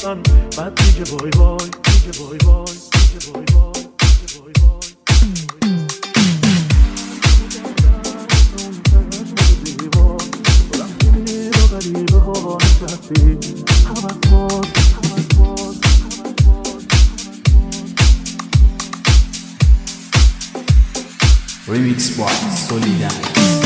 عاشقتن بعد دیگه بای بای دیگه بای بای دیگه بای بای دیگه بای بای غریبه ها نشستی حوض باز Remix by Solidar.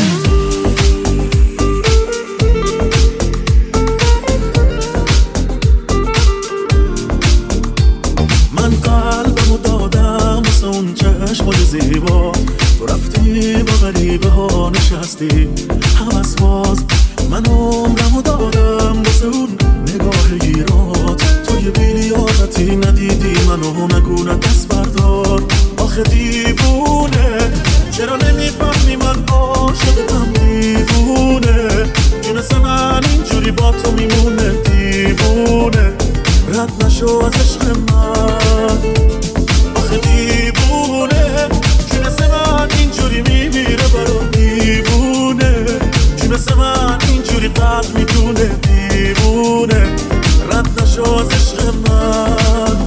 من قلبمو دادم واسه اون چشمای زیبا تو رفتی با غریبه ها نشستی حوض باز من عمرمو دادم واسه اون نگاه گیرات تو یه بیلیاقتی ندیدی منو نگونه دست بردار آخه دیوونه چرا نمیفهمی من عاشقتم دیوونه جونس من اینجوری با تو میمونه دیوونه رد نشو از عشق من آخه دیوونه جونس من اینجوری میمیره برام دیوونه جونس من اینجوری قلب میدونه دیوونه رد نشو از عشق من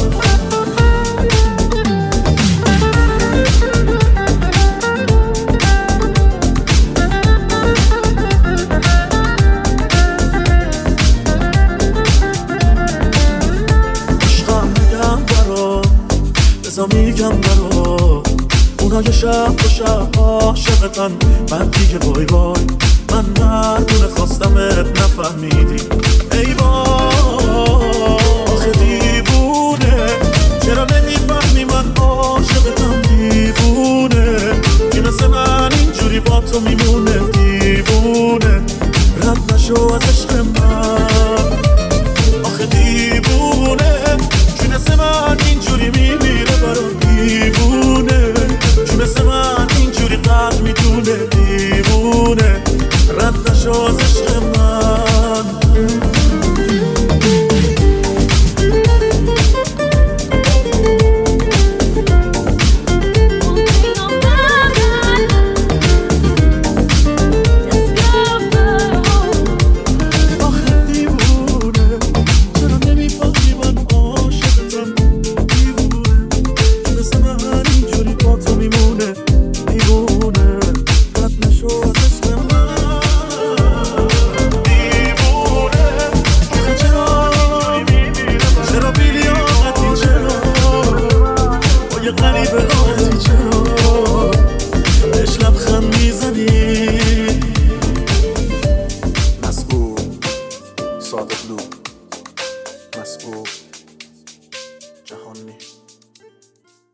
میگم برا اونای شب و شب عاشقتن بعد دیگه بای بای من مردونه خواستمت نفهمیدی ای وای آخه دیوونه چرا نمیفهمی من عاشقتم دیوونه که مثل من اینجوری با تو میمونه دیوونه رد نشو از عشق من آخه دیوونه جونس من اینجوری میمیره برام دیوونه جونس من اینجوری قلب میدونه دیوونه رد نشو از عشق من Saw the blue, my school.